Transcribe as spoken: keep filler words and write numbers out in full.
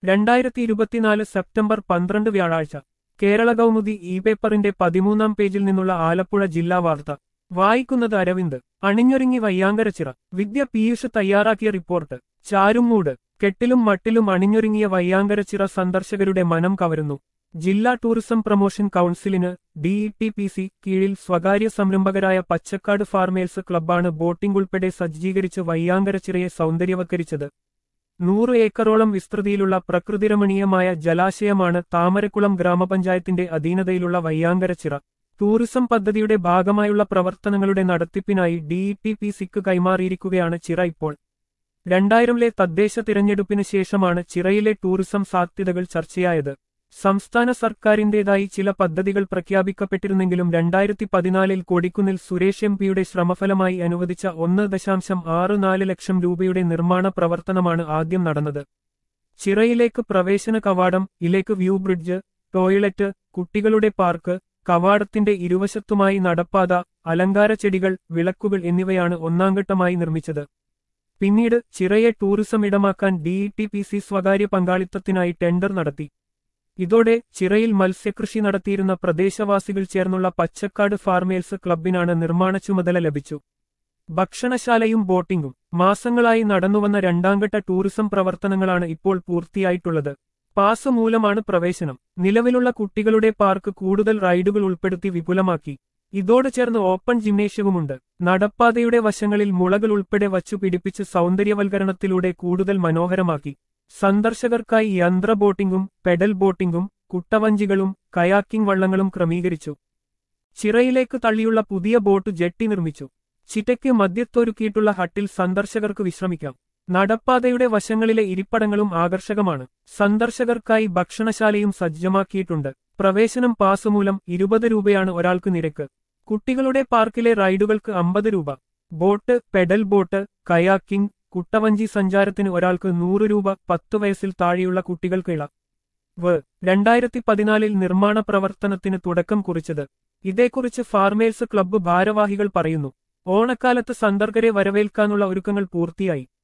രണ്ടായിരത്തി ഇരുപത്തിനാല് സെപ്റ്റംബർ പന്ത്രണ്ട് വ്യാഴാഴ്ച കേരള കൗമുദി ഇ പേപ്പറിന്റെ പതിമൂന്നാം പേജിൽ നിന്നുള്ള ആലപ്പുഴ ജില്ലാ വാർത്ത വായിക്കുന്നത് അരവിന്ദ്. അണിഞ്ഞൊരുങ്ങി വയ്യാങ്കരച്ചിറ. വിദ്യ പീയൂഷ് തയ്യാറാക്കിയ റിപ്പോർട്ട്. ചാരുമൂട്. കെട്ടിലും മട്ടിലും അണിഞ്ഞൊരുങ്ങിയ വയ്യാങ്കരച്ചിറ സന്ദർശകരുടെ മനം കവരുന്നു. ജില്ലാ ടൂറിസം പ്രൊമോഷൻ കൗൺസിലിന് D E T P C കീഴിൽ സ്വകാര്യ സംരംഭകരായ പച്ചക്കാട് ഫാർമേഴ്സ് ക്ലബ്ബാണ് ബോട്ടിംഗ് ഉൾപ്പെടെ സജ്ജീകരിച്ച് വയ്യാങ്കരച്ചിറയെ സൗന്ദര്യവൽക്കരിച്ചത്. നൂറ് ഏക്കറോളം വിസ്തൃതിയിലുള്ള പ്രകൃതിരമണീയമായ ജലാശയമാണ് താമരക്കുളം ഗ്രാമപഞ്ചായത്തിന്റെ അധീനതയിലുള്ള വയ്യാങ്കരച്ചിറ. ടൂറിസം പദ്ധതിയുടെ ഭാഗമായുള്ള പ്രവർത്തനങ്ങളുടെ നടത്തിപ്പിനായി ഡി ഇ ടി പി സിക്ക് കൈമാറിയിരിക്കുകയാണ് ചിറ ഇപ്പോൾ. രണ്ടായിരംലെ തദ്ദേശ തിരഞ്ഞെടുപ്പിന് ശേഷമാണ് ചിറയിലെ ടൂറിസം സാധ്യതകൾ ചർച്ചയായത്. സംസ്ഥാന സർക്കാരിന്റേതായി ചില പദ്ധതികൾ പ്രഖ്യാപിക്കപ്പെട്ടിരുന്നെങ്കിലും രണ്ടായിരത്തി പതിനാലിൽ കൊടിക്കുന്നിൽ സുരേഷ് എം പിയുടെ ശ്രമഫലമായി അനുവദിച്ച ഒന്ന് ദശാംശം ആറ് നാല് ലക്ഷം രൂപയുടെ നിർമ്മാണ പ്രവർത്തനമാണ് ആദ്യം നടന്നത്. ചിറയിലേക്ക് പ്രവേശന കവാടം, ഇലേക്ക് വ്യൂ ബ്രിഡ്ജ്, ടോയ്ലറ്റ്, കുട്ടികളുടെ പാർക്ക്, കവാടത്തിന്റെ ഇരുവശത്തുമായി നടപ്പാത, അലങ്കാര ചെടികൾ, വിളക്കുകൾ എന്നിവയാണ് ഒന്നാംഘട്ടമായി നിർമ്മിച്ചത്. പിന്നീട് ചിറയെ ടൂറിസം ഇടമാക്കാൻ D E T P C സ്വകാര്യ പങ്കാളിത്തത്തിനായി ടെൻഡർ നടത്തി. ഇതോടെ ചിറയിൽ മത്സ്യകൃഷി നടത്തിയിരുന്ന പ്രദേശവാസികൾ ചേർന്നുള്ള പച്ചക്കാട് ഫാർമേഴ്സ് ക്ലബ്ബിനാണ് നിർമ്മാണ ചുമതല ലഭിച്ചു. ഭക്ഷണശാലയും ബോട്ടിംഗും. മാസങ്ങളായി നടന്നുവന്ന രണ്ടാംഘട്ട ടൂറിസം പ്രവർത്തനങ്ങളാണ് ഇപ്പോൾ പൂർത്തിയായിട്ടുള്ളത്. പാസ് മൂലമാണ് പ്രവേശനം. നിലവിലുള്ള കുട്ടികളുടെ പാർക്ക് കൂടുതൽ റൈഡുകൾ ഉൾപ്പെടുത്തി വിപുലമാക്കി. ഇതോട് ചേർന്ന് ഓപ്പൺ ജിംനേഷ്യവുമുണ്ട്. നടപ്പാതയുടെ വശങ്ങളിൽ മുളകൾ ഉൾപ്പെടെ വച്ചു പിടിപ്പിച്ച് സൗന്ദര്യവൽക്കരണത്തിലൂടെ കൂടുതൽ മനോഹരമാക്കി. സന്ദർശകർക്കായി യന്ത്ര ബോട്ടിംഗും പെഡൽ ബോട്ടിംഗും കുട്ടവഞ്ചികളും കയാക്കിംഗ് വള്ളങ്ങളും ക്രമീകരിച്ചു. ചിറയിലേക്ക് തള്ളിയുള്ള പുതിയ ബോട്ട് ജെട്ടി നിർമ്മിച്ചു. ചിറ്റയ്ക്ക് മധ്യത്തൊരുക്കിയിട്ടുള്ള ഹട്ടിൽ സന്ദർശകർക്ക് വിശ്രമിക്കാം. നടപ്പാതയുടെ വശങ്ങളിലെ ഇരിപ്പടങ്ങളും ആകർഷകമാണ്. സന്ദർശകർക്കായി ഭക്ഷണശാലയും സജ്ജമാക്കിയിട്ടുണ്ട്. പ്രവേശനം പാസ് മൂലം ഇരുപത് രൂപയാണ് ഒരാൾക്ക് നിരക്ക്. കുട്ടികളുടെ പാർക്കിലെ റൈഡുകൾക്ക് അമ്പത് രൂപ. ബോട്ട്, പെഡൽ ബോട്ട്, കയാക്കിംഗ്, കുട്ടവഞ്ചി സഞ്ചാരത്തിന് ഒരാൾക്ക് നൂറ് രൂപ. പത്തു വയസ്സിൽ താഴെയുള്ള കുട്ടികൾക്ക് ഇള വ് രണ്ടായിരത്തി പതിനാലിൽ നിർമ്മാണ പ്രവർത്തനത്തിന് തുടക്കം കുറിച്ചത്. ഇതേക്കുറിച്ച് ഫാർമേഴ്സ് ക്ലബ്ബ് ഭാരവാഹികൾ പറയുന്നു. ഓണക്കാലത്ത് സന്ദർശകരെ വരവേൽക്കാനുള്ള ഒരുക്കങ്ങൾ പൂർത്തിയായി.